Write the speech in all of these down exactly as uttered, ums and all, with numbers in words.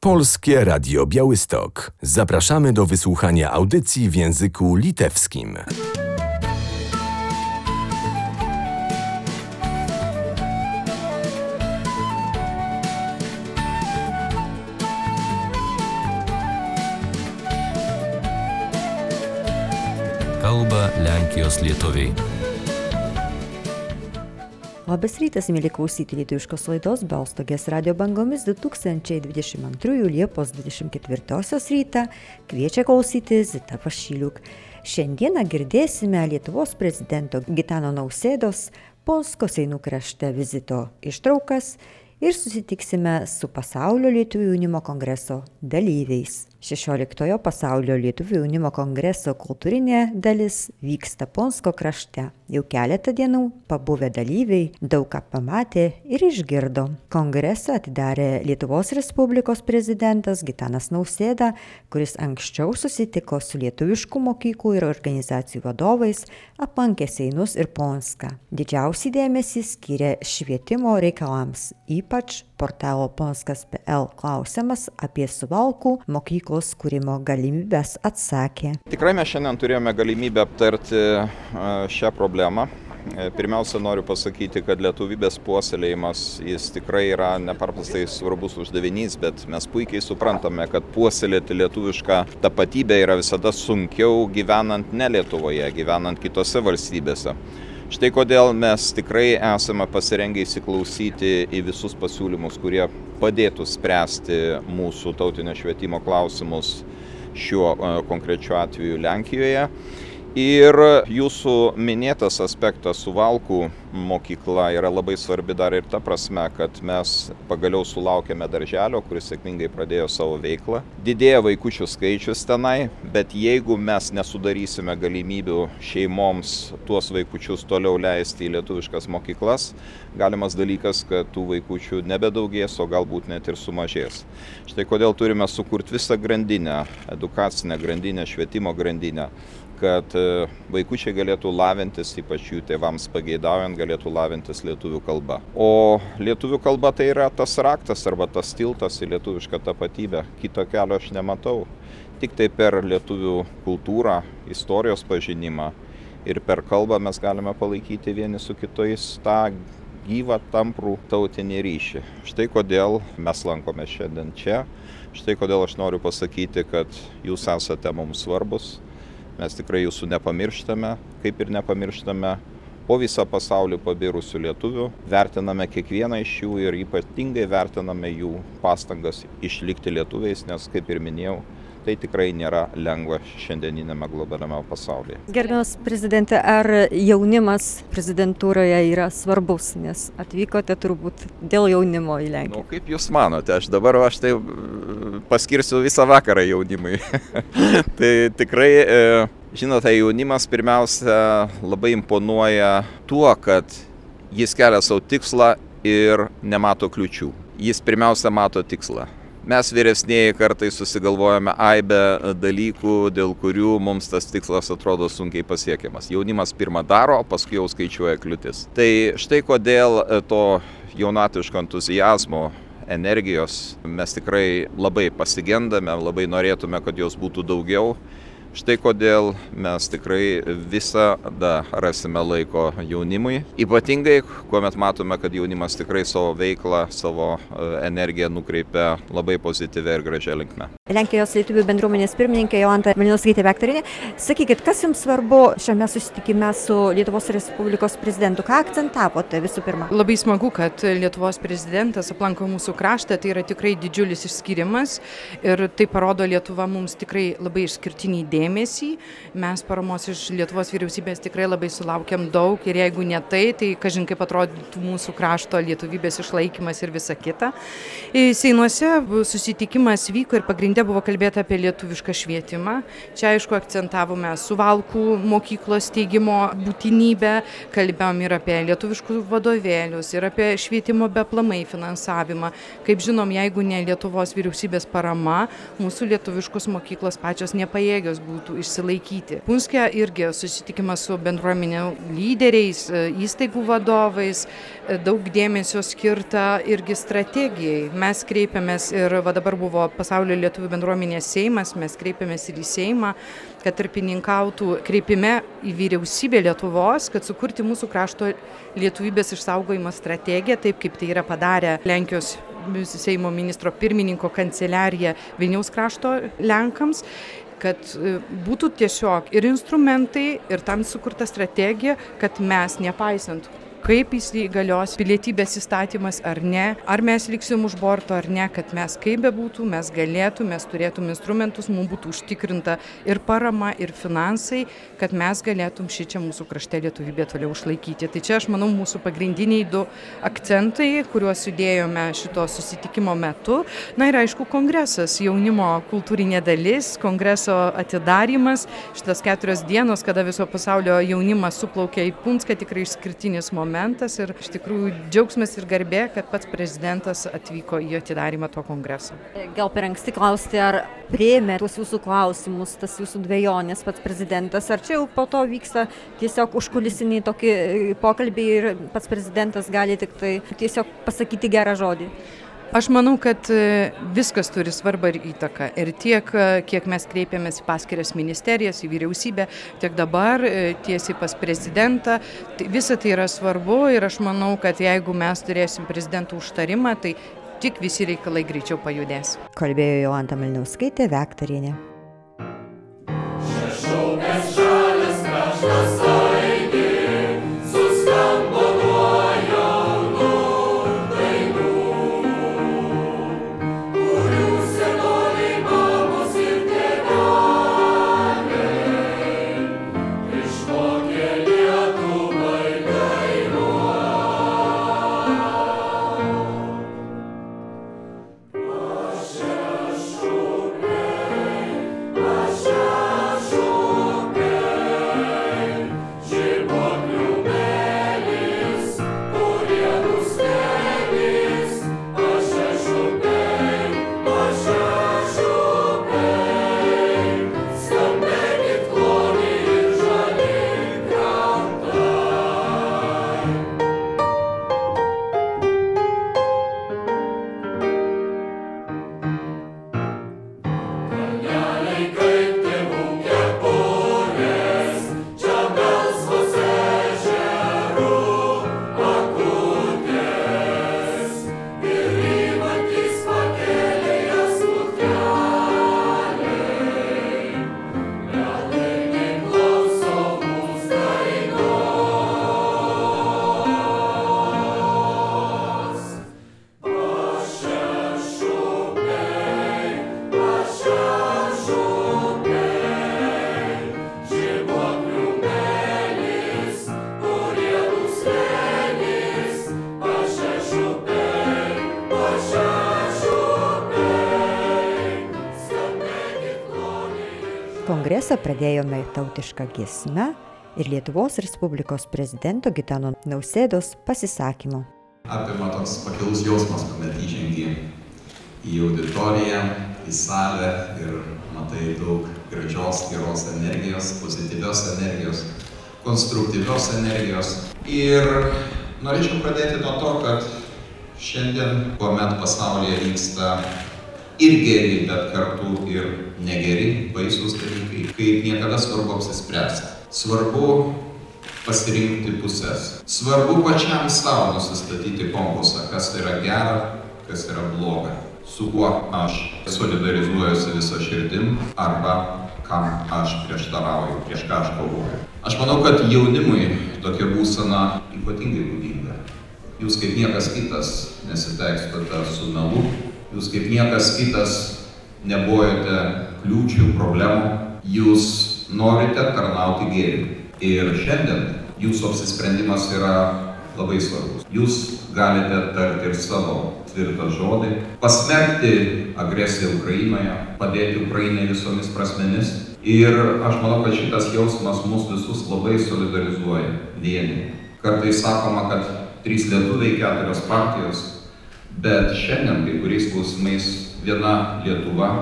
Polskie Radio Białystok. Zapraszamy do wysłuchania audycji w języku litewskim. Kalba Lenkijos lietuviai. Labas rytas, mėly klausyti lietuviškos laidos Balstogės radio bangomis du tūkstančiai dvidešimt antrųjų Liepos dvidešimt ketvirtosios rytą kviečia klausyti Zita Vašyliuk. Šiandieną girdėsime Lietuvos prezidento Gitano Nausėdos Polsko Seinų krašte vizito ištraukas ir susitiksime su Pasaulio lietuvių jaunimo kongreso dalyviais. šešioliktojo Pasaulio lietuvių jaunimo kongreso kultūrinė dalis vyksta Polsko krašte. Jau keletą dienų pabuvę dalyviai daug ką pamatė ir išgirdo. Kongresą atidarė Lietuvos Respublikos prezidentas Gitanas Nausėda, kuris anksčiau susitiko su lietuviškų mokyklų ir organizacijų vadovais, aplankė Seinus ir Polską. Didžiausiai dėmesį skyrė švietimo reikalams, ypač portalo polskas taškas p l klausimas apie Suvalkų mokyklos kūrimo galimybės atsakė. Tikrai mes šiandien turėjome galimybę aptarti šią problemą. Pirmiausia, noriu pasakyti, kad lietuvybės puoselėjimas jis tikrai yra nepaprastai svarbus uždavinys, bet mes puikiai suprantame, kad puoselėti lietuvišką tapatybę yra visada sunkiau gyvenant ne Lietuvoje, gyvenant kitose valstybėse. Štai kodėl mes tikrai esame pasirengę įsiklausyti į visus pasiūlymus, kurie padėtų spręsti mūsų tautinio švietimo klausimus šiuo konkrečiu atveju Lenkijoje. Ir jūsų minėtas aspektas Suvalkų mokykla yra labai svarbi dar ir ta prasme, kad mes pagaliau sulaukėme darželio, kuris sėkmingai pradėjo savo veiklą. Didėja vaikučių skaičius tenai, bet jeigu mes nesudarysime galimybių šeimoms tuos vaikučius toliau leisti į lietuviškas mokyklas, galimas dalykas, kad tų vaikučių nebedaugės, o galbūt net ir sumažės. Štai kodėl turime sukurti visą grandinę, edukacinę grandinę, švietimo grandinę, kad vaikučiai galėtų lavintis, ypač jų tėvams pageidaujant, galėtų lavintis lietuvių kalba. O lietuvių kalba tai yra tas raktas arba tas tiltas į lietuvišką tapatybę. Kito kelio aš nematau. Tik tai per lietuvių kultūrą, istorijos pažinimą ir per kalbą mes galime palaikyti vieni su kitais tą gyvą, tamprų tautinį ryšį. Štai kodėl mes lankome šiandien čia. Štai kodėl aš noriu pasakyti, kad jūs esate mums svarbus. Mes tikrai jūsų nepamirštame, kaip ir nepamirštame po visą pasaulį pabirusių lietuvių. Vertiname kiekvieną iš jų ir ypatingai vertiname jų pastangas išlikti lietuviais, nes, kaip ir minėjau, tai tikrai nėra lengva šiandieninėme globaliame pasaulyje. Gerbiamas prezidente, ar jaunimas prezidentūroje yra svarbus, nes atvykote turbūt dėl jaunimo į Lenkiją? Nu, kaip jūs manote, aš dabar aš tai paskirsiu visą vakarą jaunimui. Tai tikrai, žinote, jaunimas pirmiausia labai imponuoja tuo, kad jis kelia savo tikslą ir nemato kliučių. Jis pirmiausia mato tikslą. Mes vyresnėji kartais susigalvojame aibę dalykų, dėl kurių mums tas tikslas atrodo sunkiai pasiekiamas. Jaunimas pirmą daro, o paskui jau skaičiuoja kliūtis. Tai štai kodėl to jaunatviško entuziazmo, energijos mes tikrai labai pasigendame, labai norėtume, kad jos būtų daugiau. Štai kodėl mes tikrai visada rasime laiko jaunimui. Ypatingai, kuomet matome, kad jaunimas tikrai savo veiklą, savo energiją nukreipia labai pozityvia ir gražia linkme. Lenkijos lietuvių bendruomenės pirmininkė Jolanta Malinauskaitė-Vektorienė, sakykit, kas jums svarbu šiame susitikime su Lietuvos Respublikos prezidentu? Ką akcentavote visų pirma? Labai smagu, kad Lietuvos prezidentas aplanko mūsų kraštą, tai yra tikrai didžiulis išskyrimas ir tai parodo Lietuva mums tikrai labai išskirtinį dėmesį. Dėmesį. Mes paramos iš Lietuvos vyriausybės tikrai labai sulaukiam daug ir jeigu ne tai, tai kažin kaip atrodytų mūsų krašto lietuvybės išlaikymas ir visa kita. Seinuose susitikimas vyko ir pagrindė buvo kalbėta apie lietuvišką švietimą. Čia aišku akcentavome Suvalkų mokyklos steigimo būtinybę, kalbėjom ir apie lietuviškus vadovėlius, ir apie švietimo be aplamai finansavimą. Kaip žinom, jeigu ne Lietuvos vyriausybės parama, mūsų lietuviškos mokyklos pačios nepajėgios būtų būtų išsilaikyti. Punske irgi susitikimas su bendruomenių lyderiais, įstaigų vadovais, daug dėmesio skirta irgi strategijai. Mes kreipiamės ir va dabar buvo Pasaulio lietuvių bendruomenės Seimas, mes kreipiamės ir į Seimą, kad tarpininkautų kreipime į vyriausybę Lietuvos, kad sukurti mūsų krašto lietuvybės išsaugojimo strategiją, taip kaip tai yra padarę Lenkijos Seimo ministro pirmininko kanceliarija Vilniaus krašto Lenkams, kad būtų tiesiog ir instrumentai, ir tam sukurta strategija, kad mes, nepaisant kaip įsigalios pilietybės įstatymas ar ne, ar mes liksim už borto ar ne, kad mes kaip bebūtų, mes galėtų, mes turėtum instrumentus, mums būtų užtikrinta ir parama, ir finansai, kad mes galėtum šičia mūsų krašte lietuvybę toliau išlaikyti. Tai čia, aš manau, mūsų pagrindiniai du akcentai, kuriuos judėjome šito susitikimo metu. Na ir aišku, kongresas, jaunimo kultūrinė dalis, kongreso atidarymas, šitas keturios dienos, kada viso pasaulio jaunimas suplaukė į Punską, tikrai išskirtinis momentas. Ir iš tikrųjų džiaugsmas ir garbė, kad pats prezidentas atvyko į atidarymą to kongreso. Gal per anksti klausti, ar priėmė tuos jūsų klausimus, tas jūsų dvejonės pats prezidentas, ar čia jau po to vyksta tiesiog užkulisiniai tokie pokalbiai ir pats prezidentas gali tik tai tiesiog pasakyti gerą žodį? Aš manau, kad viskas turi svarbą ir įtaką. Ir tiek, kiek mes kreipiamės į paskirias ministerijas, į vyriausybę, tiek dabar tiesiai pas prezidentą. Visa tai yra svarbu ir aš manau, kad jeigu mes turėsim prezidentų užtarimą, tai tik visi reikalai greičiau pajudės. Kalbėjo Jolanta Malinausskaitė, Vektarienė. Kongresą pradėjome tautišką giesmę ir Lietuvos Respublikos prezidento Gitano Nausėdos pasisakymu. Apima toks pakilus jausmas, kuomet įžengi į auditoriją, į salę ir matai daug gražios, geros energijos, pozityvios energijos, konstruktyvios energijos. Ir norėčiau pradėti nuo to, kad šiandien, kuomet pasaulyje vyksta ir geri, bet kartu ir negeri, baisūs dalykai, kaip niekada svarbu apsispręsti. Svarbu pasirinkti pusės. Svarbu pačiam savo nusistatyti kompasą, kas yra gera, kas yra bloga, su kuo aš solidarizuojuosi visą širdim arba kam aš prieštarauju, prieš ką aš kovoju. Aš manau, kad jaunimui tokia būsena ypatingai būdinga. Jūs kaip niekas kitas nesitaikstate su melu, jūs kaip niekas kitas nebojate kliūčių, problemų, jūs norite tarnauti gėriui. Ir šiandien jūsų apsisprendimas yra labai svarbus. Jūs galite tarti ir savo tvirtą žodį, pasmerkti agresiją Ukrainoje, padėti Ukrainai visomis prasmėmis. Ir aš manau, kad šitas jausmas mus visus labai solidarizuoja, vieni. Kartais sakoma, kad trys lietuviai, keturios partijos, bet šiandien kai kuriais klausimais viena Lietuva,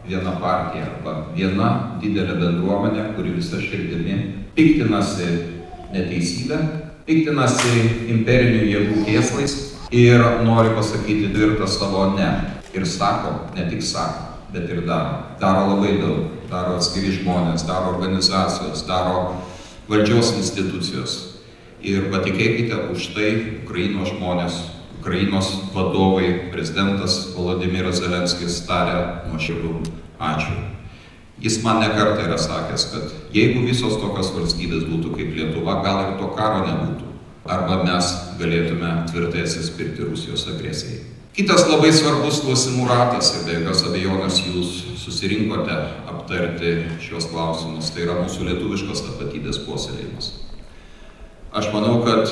viena partija arba viena didelė bendruomenė, kuri visa širdimi piktinasi neteisybę, piktinasi imperinių jėgų kėslais ir nori pasakyti tvirtą savo ne. Ir sako, ne tik sako, bet ir daro. Daro labai daug. Daro atskiri žmonės, daro organizacijos, daro valdžios institucijos. Ir patikėkite, už tai Ukrainos žmonės, Ukrainos vadovai, prezidentas Volodymyras Zelenskis tarė nuoširdų ačiū. Jis man ne kartą yra sakęs, kad jeigu visos tokios valstybės būtų kaip Lietuva, gal ir to karo nebūtų. Arba mes galėtume tvirtai atsispirti Rusijos agresijai. Kitas labai svarbus klausimų ratas, ir be jokios abejonės jūs susirinkote aptarti šios klausimus, tai yra mūsų lietuviškos tapatybės puoselėjimas. Aš manau, kad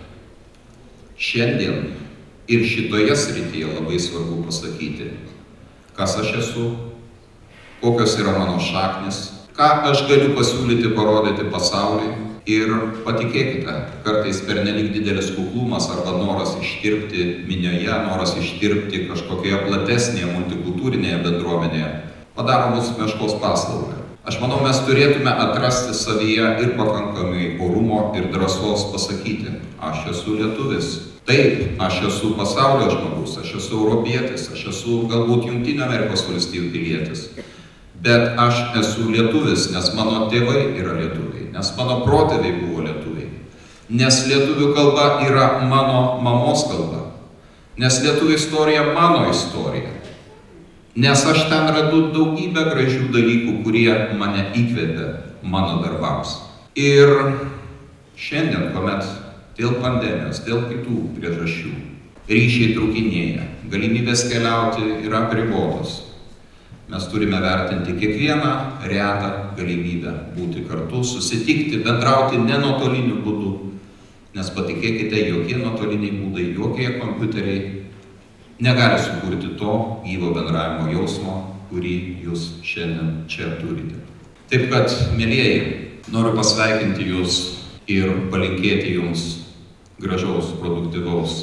šiandien ir šitoje srityje labai svarbu pasakyti, kas aš esu, kokios yra mano šaknis, ką aš galiu pasiūlyti, parodyti pasauliui. Ir patikėkite, kartais pernelyg didelis kuklumas arba noras ištirpti minioje, noras ištirpti kažkokioje platesnėje multikultūrinėje bendruomenėje padaro mūsų meškos paslaugą. Aš manau, mes turėtume atrasti savyje ir pakankamai orumo ir drąsos pasakyti, aš esu lietuvis. Taip, aš esu pasaulio žmogus, aš esu europietis, aš esu galbūt Jungtinių Amerikos valstijų pilietis. Bet aš esu lietuvis, nes mano tėvai yra lietuviai, nes mano protėviai buvo lietuviai, nes lietuvių kalba yra mano mamos kalba, nes lietuvių istorija mano istorija, nes aš ten radu daugybę gražių dalykų, kurie mane įkvėpė mano darbams. Ir šiandien, kuomet dėl pandemijos, dėl kitų priežasčių ryšiai trūkinėja, galimybės keliauti yra apribotos. Mes turime vertinti kiekvieną retą galimybę būti kartu, susitikti, bendrauti ne nuotoliniu būdu, nes patikėkite, jokie nuotoliniai būdai, jokie kompiuteriai negali sukurti to gyvo bendravimo jausmo, kurį jūs šiandien čia turite. Taip kad, mielieji, noriu pasveikinti jūs ir palinkėti jums gražaus, produktyvaus,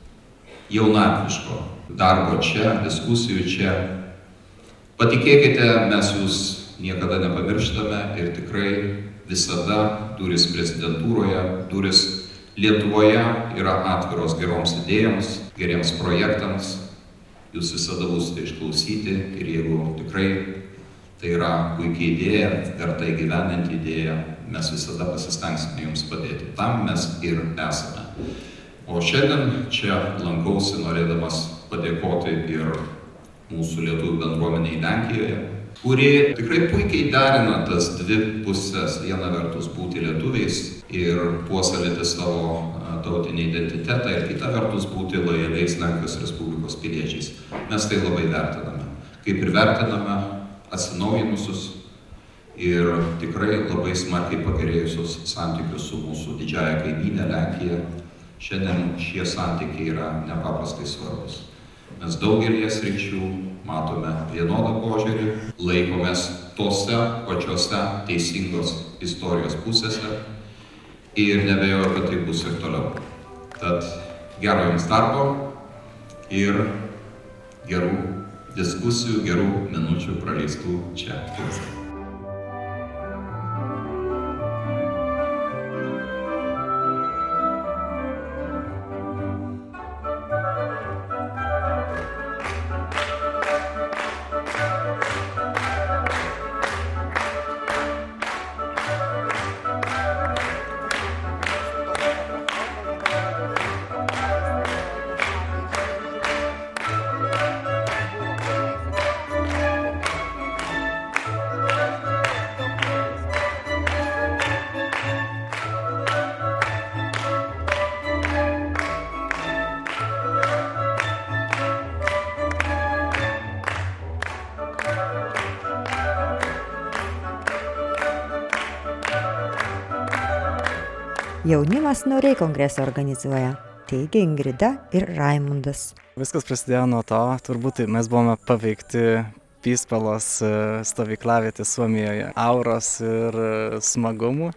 jaunatviško darbo čia, diskusijų čia. Patikėkite, mes jūs niekada nepamirštame ir tikrai visada durys prezidentūroje, durys Lietuvoje yra atviros geroms idėjoms, geriems projektams. Jūs visada būsite išklausyti ir jeigu tikrai tai yra puikia idėja, verta įgyvendinti idėją, mes visada pasistengsime jums padėti. Tam mes ir esame. O šiandien čia lankausi norėdamas padėkoti ir mūsų lietuvių bendruomeniai Lenkijoje, kuri tikrai puikiai derina tas dvi pusės. Viena vertus būti lietuviais ir puoselėti savo tautinį identitetą ir kita vertus būti lojaliais Lenkijos Respublikos piliečiais. Mes tai labai vertiname. Kaip ir vertiname atsinaujinusius ir tikrai labai smarkiai pagerėjusius santykius su mūsų didžiąja kaimynė Lenkija. Šiandien šie santykiai yra nepaprastai svarbus. Mes daugelį sričių matome vienodą požiūrį, laikomės tose pačiose teisingos istorijos pusėse ir nebejoju, kad tai bus ir toliau. Tad gero jums darbo ir gerų diskusijų, gerų minučių praleistų čia. Jaunimas noriai kongresą organizuoja, teigia Ingrida ir Raimundas. Viskas prasidėjo nuo to, turbūt mes buvome paveikti Pyspalos stovyklavietės Suomijoje auros ir smagumų.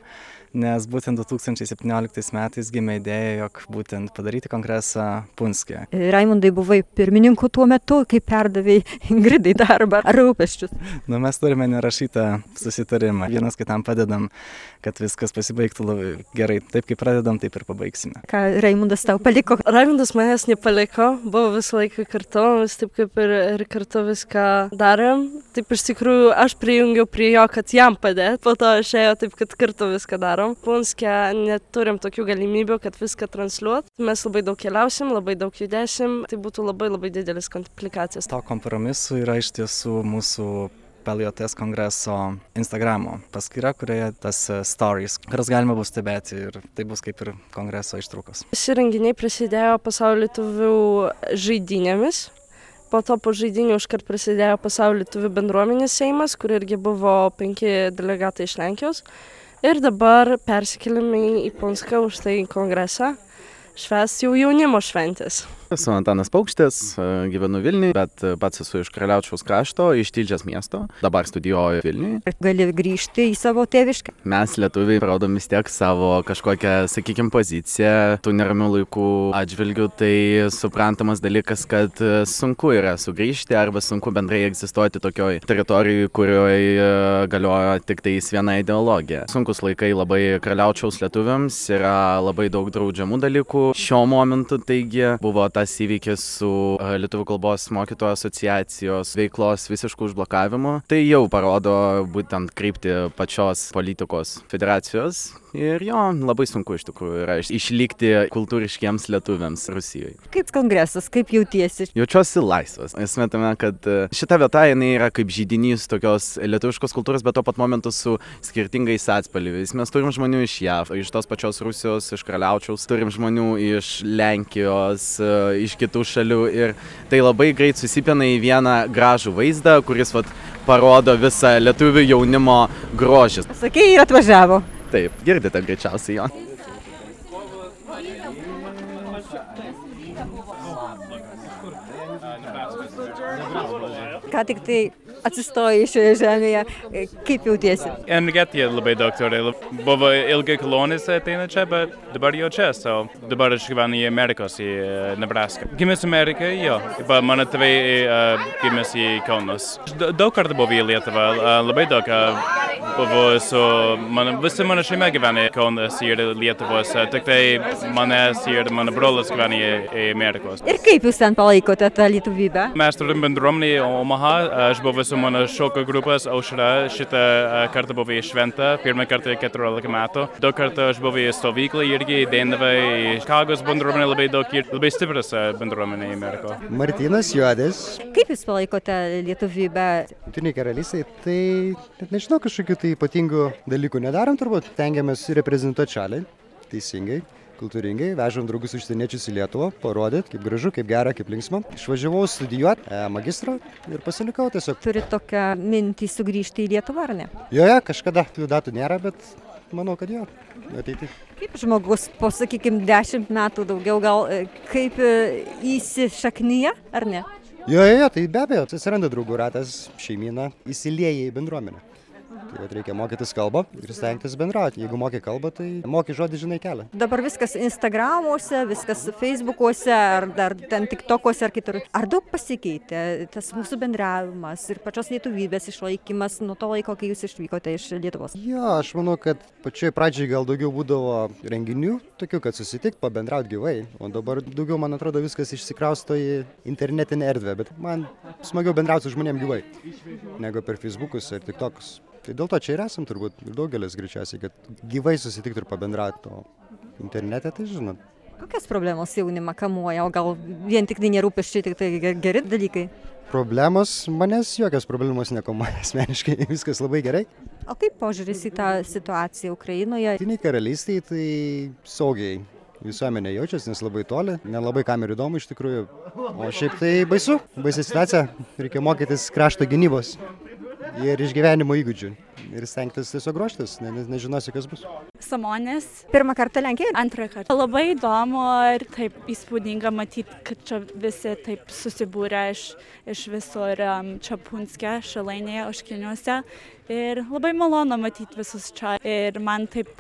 nes būtent du tūkstančiai septynioliktais metais gimė idėja, jog būtent padaryti kongresą Punske. Raimundai, buvai pirmininku tuo metu, kai perdavai Ingridai darbą ar rūpesčius? Nu, mes turime nerašytą susitarimą. Vienas kitam padedam, kad viskas pasibaigtų labai gerai. Taip kaip pradedam, taip ir pabaigsime. Ką Raimundas tau paliko? Raimundas manęs nepaliko, buvo visą laiką kartu, mes taip kaip ir, ir kartu viską darėm. Taip iš tikrųjų aš prijungiau prie jo, kad jam padėt, po to aš ėjau taip, kad kartu viską darom. Punske neturim tokių galimybių, kad viską transliuot. Mes labai daug keliausim, labai daug judėsim, tai būtų labai labai didelis komplikacijas. To kompromisu yra iš tiesų mūsų P L J T kongreso Instagramo paskyra, kurioje tas stories, kurias galima bus stebėti ir tai bus kaip ir kongreso ištraukos. Visi renginiai prasidėjo pasaulio lietuvių žaidynėmis. Po to po žaidinių iškart prasidėjo pasaulio lietuvių bendruomenės seimas, kur irgi buvo penki delegatai iš Lenkijos. Ir dabar persikėlėme į Punską už tai kongresą. Švęs jau jaunimo šventės. Esu Antanas Paukštis, gyvenu Vilniuje, bet pats esu iš Karaliaučiaus krašto, iš Tilžės miesto. Dabar studijuoju Vilniuje. Gali grįžti į savo tėviškę? Mes lietuviai parodom vis tiek savo kažkokią, sakykime, poziciją. Tų neramių laikų atžvilgių tai suprantamas dalykas, kad sunku yra sugrįžti arba sunku bendrai egzistuoti tokioj teritorijai, kurioje galioja tik tais viena ideologija. Sunkus laikai labai Karaliaučiaus lietuviams, yra labai daug draudžiamų dalykų šiuo momentu, taigi buvo ta tas įvykis su Lietuvių kalbos mokytojų asociacijos veiklos visiškų užblokavimu. Tai jau parodo būtent kryptį pačios politikos federacijos ir jo, labai sunku iš tikrųjų yra išlikti kultūriškiems lietuviams Rusijoje. Kaip kongresas, kaip jautiesi? Jaučiuosi laisvas. Esmė tame, kad šita vieta jinai yra kaip židinys tokios lietuviškos kultūros, bet tuo pat momentu su skirtingais atspalviais. Mes turim žmonių iš J A V, iš tos pačios Rusijos, iš Karaliaučiaus, turim žmonių iš Lenkijos, iš kitų šalių ir tai labai greit susipina į vieną gražų vaizdą, kuris vat, parodo visą lietuvių jaunimo grožį. Sakei, ir atvažiavo. Taip, girdite greičiausiai jo. Ką tik tai atsistojai šioje žemėje, kaip jautiesi? Energetija labai daug turi. Buvo ilgai kelionės ateina čia, bet dabar jau čia. So, dabar aš gyvenu į Amerikos, į Nebraska. Gimęs Amerikai, jo. Bet mano tėvai uh, gimęs į Kaunas. Daug kartų buvau į Lietuvą, uh, labai daug. Uh, buvo su, man, visi mano šeima gyvena į Kaunas ir Lietuvos. Uh, tik tai manęs ir mano brolis gyvena į, į Amerikos. Ir kaip jūs ten palaikote tą lietuvybę? Mes turim bendruomenį Omaha. Aš buvau su mano šokių grupės Aušra. Šitą kartą buvau į šventą. Pirmą kartą keturiolika metų. Daug kartų aš buvau į stovyklą irgi, į Denvą, į Čikagos bendruomenę labai daug ir labai stiprus bendruomenė į Ameriką. Martynas Juodis. Kaip jūs palaikote lietuvybę? Jungtinėje karalystėje, tai net nežinau, kažkokių tai ypatingų dalykų nedarom turbūt. Tengiamės reprezentuoti šalį teisingai, kultūringai, vežam draugus užsieniečius į Lietuvą, parodyt, kaip gražu, kaip gera, kaip linksma. Išvažiavau studijuoti e, magistrą ir pasilikau tiesiog. Turi tokią mintį sugrįžti į Lietuvą, ar ne? Jo, jo, kažkada tų datų nėra, bet manau, kad jo, ateity. Kaip žmogus po, sakykime, dešimt metų daugiau gal, kaip įsišaknyja, ar ne? Jo, jo, tai be abejo, atsiranda draugų ratas, šeimyna, įsilieja į bendruomenę. Tai reikia mokytis kalbą ir stengtis bendrauti. Jeigu moki kalbą, tai moki žodį, žinai kelią. Dabar viskas Instagramuose, viskas Facebookuose, ar dar ten TikTokuose ar kitur. Ar daug pasikeitė tas mūsų bendravimas ir pačios lietuvybės išlaikymas nuo to laiko, kai jūs išvykote iš Lietuvos? Jo, aš manau, kad pačioj pradžiai gal daugiau būdavo renginių, tokių, kad susitikt, pabendrauti gyvai. O dabar daugiau, man atrodo, viskas išsikrausto į internetinę erdvę. Bet man smagiau bendrauti su žmonėm gyvai, negu per Facebookus ir TikTokus. Tai dėl to čia ir esam turbūt ir daugelis greičiausiai, kad gyvai susitikti ir pabendrauti, o internete tai žinot. Kokias problemos jaunimą kamuoja, o gal vien tik tai nerūpesčiai, tik tai geri dalykai? Problemos, manęs jokios problemos nekamuoja asmeniškai, viskas labai gerai. O kaip požiūris į tą situaciją Ukrainoje? Jungtinėje karalystėje tai saugiai visuomenė jaučiasi, nes labai toli, nelabai kam ir įdomu iš tikrųjų. O šiaip tai baisu, baisi situacija, reikia mokytis krašto gynybos ir išgyvenimo įgūdžių ir stengtis tiesiog ruoštis, ne, ne, nežinosi, kas bus. Samonės. Pirmą kartą Lenkijoje? Antrą kartą. Labai įdomu ir taip įspūdinga matyti, kad čia visi taip susibūrė iš, iš visur čia Punske, Šilainėje, Oškiniuose. Ir labai malonu matyti visus čia. Ir man taip kaip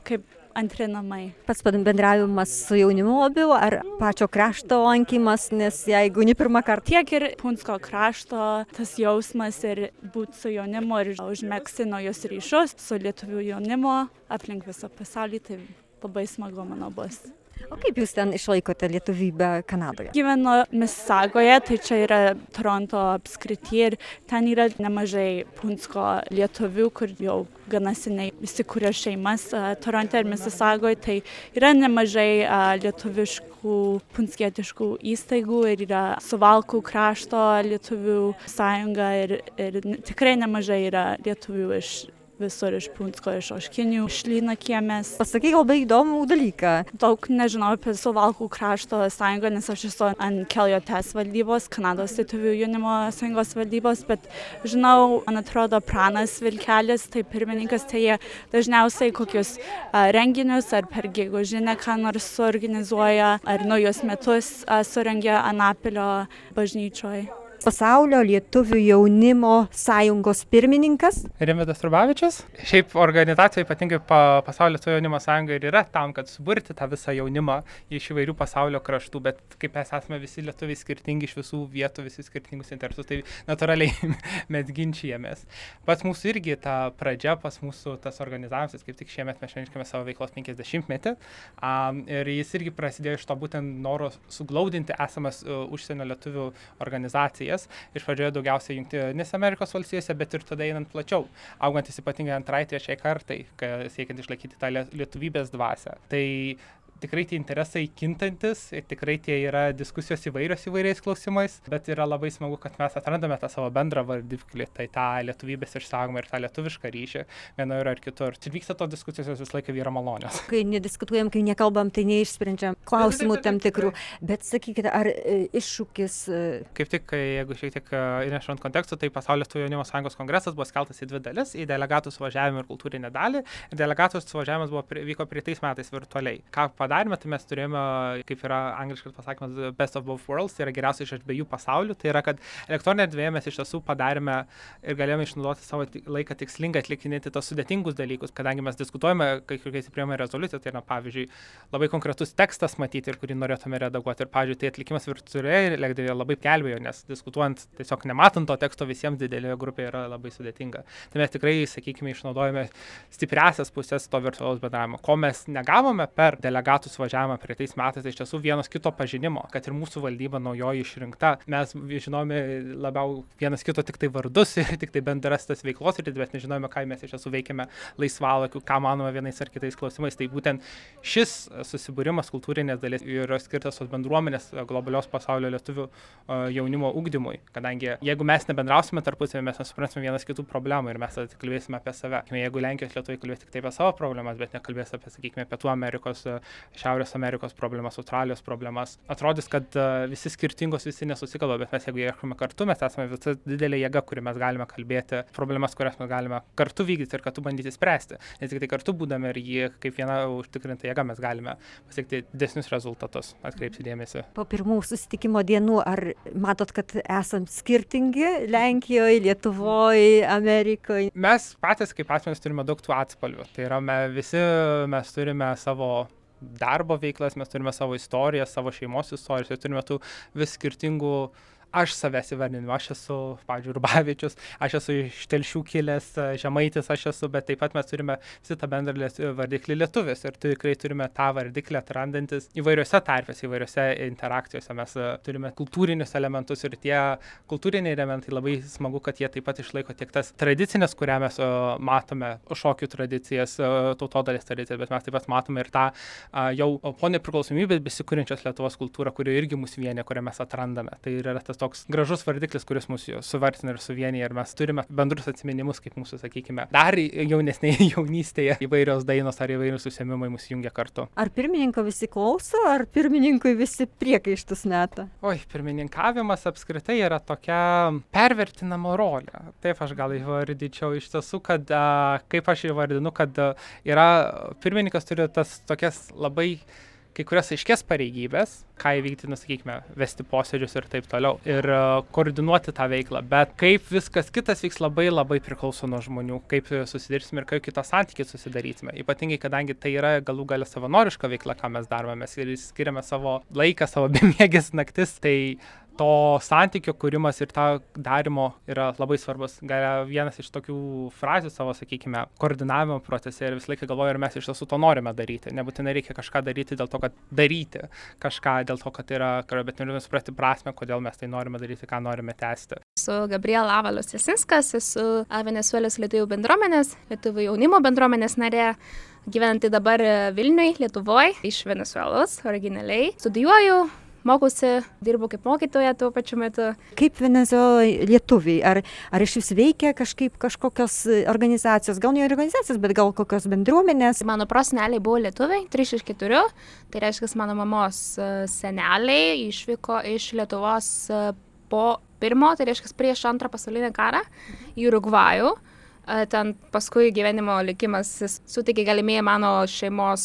antri namai. Pats bendravimas su jaunimu labiau ar pačio krašto lankymas, nes jeigu ne pirmą kartą. Tiek ir Punsko krašto tas jausmas ir būti su jaunimu ir užmegzti naujus ryšius su lietuvių jaunimo aplink visą pasaulį, tai labai smagu manau bus. O kaip jūs ten išlaikote lietuvybę Kanadoje? Gyvenu Missisaugoje, tai čia yra Toronto apskrity ir ten yra nemažai Punsko lietuvių, kur jau gana seniai įsikūrė šeimas uh, Toronte ir Missisaugoje, tai yra nemažai uh, lietuviškų punskietiškų įstaigų ir yra Suvalkų krašto lietuvių sąjunga ir, ir tikrai nemažai yra lietuvių iš visur iš Punsko, iš Oškinių, iš Lynakiemės. Pasakyk labai įdomų dalyką. Daug nežinau apie Suvalkų krašto sąjungą, nes aš esu ant Keljotes valdybos, Kanados lietuvių jaunimo sąjungos valdybos, bet žinau, man atrodo, Pranas Vilkelis, tai pirmininkas, tai jie dažniausiai kokius a, renginius ar per gegužinę ką nors suorganizuoja, ar naujus metus a, surengia Anapilio bažnyčioje. Pasaulio lietuvių jaunimo sąjungos pirmininkas. Rimvydas Rubavičius. Šiaip organizacija, ypatingai pa, Pasaulio lietuvių jaunimo sąjunga ir yra tam, kad suburti tą visą jaunimą iš įvairių pasaulio kraštų, bet kaip mes esame visi lietuviai skirtingi iš visų vietų, visi skirtingus interesus, tai natūraliai mes ginčijamės. Pats mūsų irgi ta pradžia, pas mūsų tas organizavimas, kaip tik šiemet mes švenčiame savo veiklos penkiasdešimtmetį, um, ir jis irgi prasidėjo iš to būtent noro suglaudinti esamas uh, užsienio lietuvių organizacijas. Iš pradžioje daugiausiai Jungtinėse Amerikos valstijose, bet ir tada einant plačiau, augantis ypatingai antrai, trečiai kartai, siekiant išlaikyti tą lietuvybės dvasią. Tai tikrai tie interesai kintantis ir tikrai tie yra diskusijos įvairios įvairiais klausimais, bet yra labai smagu, kad mes atrandame tą savo bendrą vardiklį, tai tą lietuvybės išsaugomą ir tą lietuvišką ryšį vienoje ar kitur. Ir vyksta tos diskusijos visą laiką yra malonios. Kai nediskutuojam, kai nekalbam, tai neišsprendžiam klausimų tam tikrų, bet sakykite, ar e, iššūkis... E... Kaip tik, jeigu šiek tiek įnešant kontekstą, tai Pasaulio lietuvių jaunimo sąjungos kongresas buvo skeltas į dvi dalis, į delegatų suvažiavimą ir kultūrinę dalį. Ir delegatų suvažiavimas buvo, vyko praeitais metais virtualiai. Ką padarėme, tai mes turėjome, kaip yra angliškas pasakymas, best of both worlds, tai yra geriausia iš abiejų pasaulių, tai yra, kad elektroninėje erdvėje mes iš tiesų padarėme ir galėjome išnaudoti savo laiką tikslingai atlikinėti tos sudėtingus dalykus, kadangi mes diskutuojame, kai kokiais priėmė rezoliuciją, tai yra, pavyzdžiui, labai konkretus tekstas matyti ir kurį norėtume redaguoti. Ir, pavyzdžiui, tai atlikimas virtualiai lekdėje labai gelbėjo, nes diskutuojant, tiesiog nematant to teksto visiems didelėje grupėje yra labai sudėtinga. Tai mes tikrai, sakykime, išnaudojame stipriasias pusės to virtualaus bendravimo. Ko mes negavome per delegatų suvažiavimą praeitais metais, tai iš tiesų vienas kito pažinimo, kad ir mūsų valdyba naujoji išrinkta, mes žinome labiau vienas kito tik tai vardus ir tik tai bendras tas veiklos rytis, bet nežinome, ką mes iš tiesų veikiame laisvalaikiu, ką manome vienais ar kitais klausimais. Tai būtent šis susibūrimas kultūrinės dalies yra skirtas tos bendruomenės globalios pasaulio lietuvių jaunimo ugdymui, kadangi jeigu mes nebendrausime tarpusavy, mes nesuprasime vienas kitų problemų ir mes kalbėsime apie save. Jeigu Lenkijos lietuviai kalbės tik tai apie savo problemas, bet nekalbės apie, sakykime, Pietų Amerikos, Šiaurės Amerikos problemas, Australijos problemas. Atrodys, kad uh, visi skirtingos, visi nesusikalba, bet mes jeigu ieškome kartu, mes esame visa didelė jėga, kuri mes galime kalbėti, problemas, kurias mes galime kartu vykdyti ir kartu bandyti spręsti. Nes tik tai kartu būdami ir jį kaip viena užtikrinta jėga mes galime pasiekti didesnius rezultatus, atkreipti dėmesį. Po pirmų susitikimo dienų, ar matot, kad esam skirtingi Lenkijoje, Lietuvoje, Amerikoje? Mes patys kaip asmenys turime daug tų atspalvių. Tai yra, mes visi mes turime savo darbo veiklas, mes turime savo istoriją, savo šeimos istorijas ir turime tų vis skirtingų aš savęs įvardinu, aš esu, pavyzdžiui, Rubavičius, aš esu iš Telšių kilęs, Žemaitis aš esu, bet taip pat mes turime visi tą bendrą vardiklį lietuvis ir tikrai turime tą vardiklį atrandantis įvairiose tarpėse, įvairiose interakcijose. Mes turime kultūrinius elementus ir tie kultūriniai elementai labai smagu, kad jie taip pat išlaiko tiek tas tradicinės, kurią mes matome, šokių tradicijas, tautodailės tradicijas, bet mes taip pat matome ir tą jau po nepriklausomybės besikūrinčios Lietuvos kultūrą, kuri irgi mus vienija, kurią mes atrandame. Tai yra tas toks gražus vardiklis, kuris mūsų suvartina ir suvienyje ir mes turime bendrus atsiminimus, kaip mūsų, sakykime, dar jaunesnėje jaunystėje įvairios dainos ar įvairius užsiėmimai mus jungia kartu. Ar pirmininko visi klauso, ar pirmininkui visi priekaištus meta? Oi, pirmininkavimas apskritai yra tokia pervertinama rolė. Taip aš gal įvardyčiau iš tiesų, kad a, kaip aš įvardinu, kad a, yra pirmininkas turi tas tokias labai kai kurias aiškės pareigybės, ką įvykti, nu, sakykime, vesti posėdžius ir taip toliau, ir uh, koordinuoti tą veiklą, bet kaip viskas kitas vyks labai labai priklauso nuo žmonių, kaip susidirsime ir kaip kitą santykį susidarysime. Ypatingai, kadangi tai yra galų gale savanoriška veikla, ką mes darome, mes ir skiriame savo laiką, savo bemiegės naktis, tai to santykio kūrimas ir tą darimo yra labai svarbus. Gal vienas iš tokių frazių savo, sakykime, koordinavimo procese ir visą laiką galvoju, ar mes iš tiesų to norime daryti. Nebūtinai reikia kažką daryti dėl to, kad daryti kažką, dėl to, kad yra, bet norime suprasti prasme, kodėl mes tai norime daryti, ką norime tęsti. Esu Gabriela Avalos Jasinskas, esu Venesuelos lietuvių bendruomenės, lietuvių jaunimo bendruomenės narė, gyvenanti dabar Vilniui, Lietuvoje, iš Venesuelos originaliai. Studijuoju, mokusi, dirbu kaip mokytoja tuo pačiu metu. Kaip Venezueloje lietuviai? Ar, ar iš vis veikia kažkaip kažkokios organizacijos? Gal ne organizacijos, bet gal kokios bendruomenės? Mano proseneliai buvo lietuviai, trys iš keturių. Tai reiškia, mano mamos seneliai išvyko iš Lietuvos po pirmo, tai reiškia prieš antrą pasaulinį karą į Urugvajų. Ten paskui gyvenimo likimas suteikė galimybę mano šeimos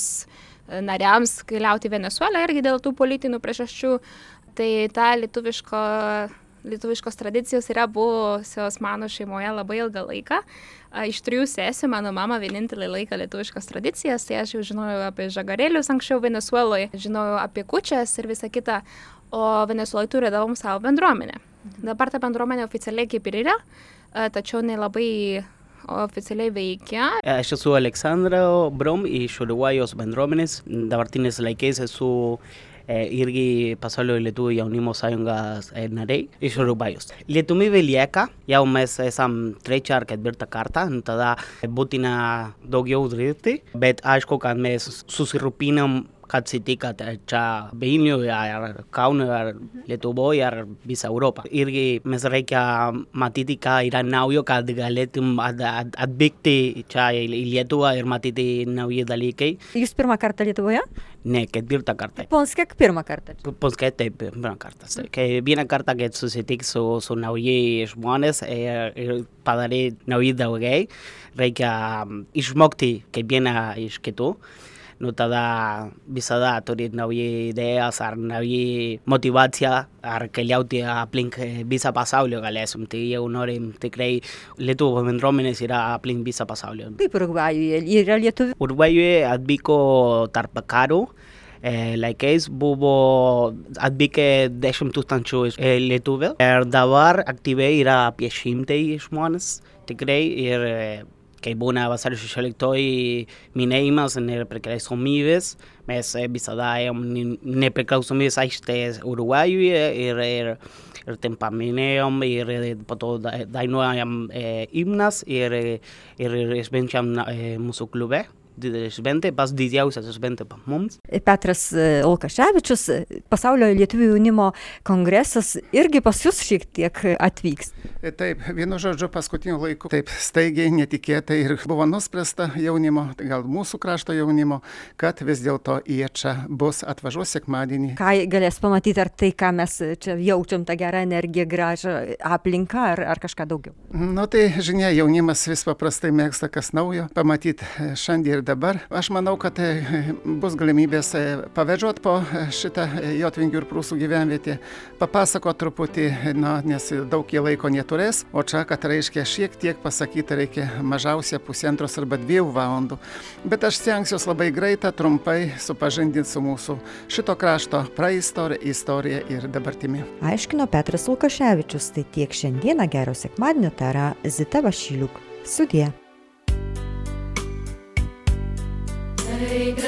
nariams keliauti į Venesuelą irgi dėl tų politinių priežasčių. Tai ta lietuviško, lietuviškos tradicijos yra buvusios mano šeimoje labai ilgą laiką. Iš trijų sesių mano mama vienintelį laiką lietuviškas tradicijas, tai aš jau žinojau apie žagarėlius anksčiau Venesueloje, žinojau apie kučias ir visą kitą, o Venesueloje turėdavom savo bendruomenę. Dabar ta bendruomenė oficialiai kaip ir yra, tačiau nelabai oficialiai veikia. Aš esu Aleksandra Brom iš Uruguajos bendruomenės. Dabartinės laikais esu e, irgi pasaulio lietuvių jaunimo sąjungos e, nariai iš Urugvajos. Lietuvybė lieka, jau mes esam trečią ar ketvirtą kartą, tada būtina daugiau dirbti, bet aišku, kad mes susirūpinam kad atsitika čia Vilniuje, ar Kaune, ar Lietuvoje, ar visą Europą. Irgi mes reikia matyti, ką yra naujo, kad galėtum atvykti čia į Lietuvą ir matyti nauji dalykai. Jūs pirmą kartą Lietuvoje? Ne, ketvirtą kartą. Ponskiek pirmą kartą? Ponskiek taip, pirmą kartą. Vieną kartą, kad susitik su, su nauji žmonės ir, ir padaryti nauji daugiai, reikia išmokti kiekvieną iš kitų. No tada visada turi nauji idejas ar nauji motivacija ar keliauti aplink visą pasaulio galėsim. Tai jau norim tikrai lietuvių bendruomenės yra aplink visą pasaulio. Kaip Urugvajuje yra lietuvių? Urugvajuje atvyko tarp karų. Laikais buvo atvykę dešimt tūkstančių lietuvių. Ir dabar aktyviai yra apie šimtai žmonės tikrai ir kai būna vasario šešioliktoji minėjimas nepriklausomybės, mes visada ėjom nepriklausomybės aikštės Urugvajuje ir, ir, ir ten paminėjom ir po to dainuojam himnas ir, ir švenčiam mūsų klube. Šventė, pas didžiausias šventė pas mums. Petras Lukaševičius, pasaulio lietuvių jaunimo kongresas irgi pas jūs šiek tiek atvyks. Taip, vienu žodžiu, paskutiniu laiku taip staigiai, netikėtai ir buvo nuspręsta jaunimo, gal mūsų krašto jaunimo, kad vis dėlto jie čia bus, atvažiuos sekmadienį. Ką galės pamatyti, ar tai, ką mes čia jaučiam, tą gerą energiją, gražią aplinką, ar, ar kažką daugiau? Nu tai, žinia, jaunimas vis paprastai mėgsta kas naujo, pamatyti šiandien ir dabar. Aš manau, kad bus galimybės pavedžioti po šitą Jotvingių ir Prūsų gyvenvietę, papasakoti truputį, na, nes daug jie laiko neturės, o čia, kad reiškia šiek tiek pasakyti, reikia mažiausia pusantros arba dviejų valandų. Bet aš stengsiuos labai greitą, trumpai supažindinti su mūsų šito krašto praistorija, istorija ir dabartimi. Aiškino Petras Lukaševičius, tai tiek šiandieną, gero sekmadienio, tara Zita Vašiliuk. Sudie.